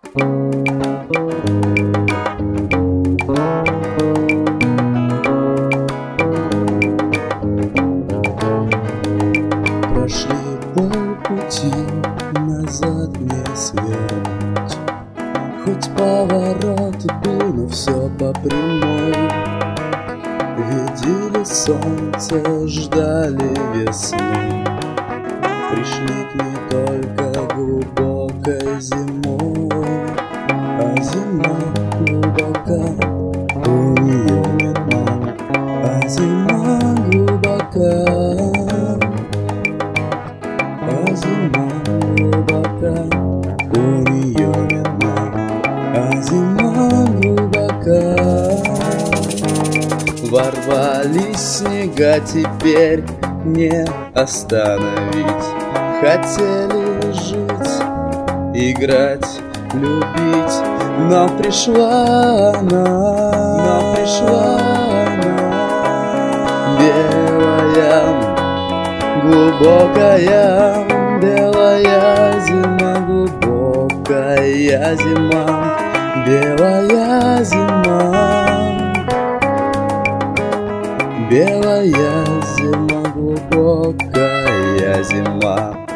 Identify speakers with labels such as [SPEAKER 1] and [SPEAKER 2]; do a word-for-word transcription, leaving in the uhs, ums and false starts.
[SPEAKER 1] Прошли полпути, назад не свернуть. Хоть поворот был, но все по прямой. Видели солнце, ждали весны. Пришли к ней только глубокой зимой. А зима глубока, у нее нет мам. А зима глубока, а зима глубока, у нее нет мам. А зима глубока. Ворвались снега, теперь не остановить. Хотели жить, играть, любить, но пришла она, но пришла она. Белая, глубокая, белая зима, глубокая зима, белая зима. Белая зима, глубокая зима.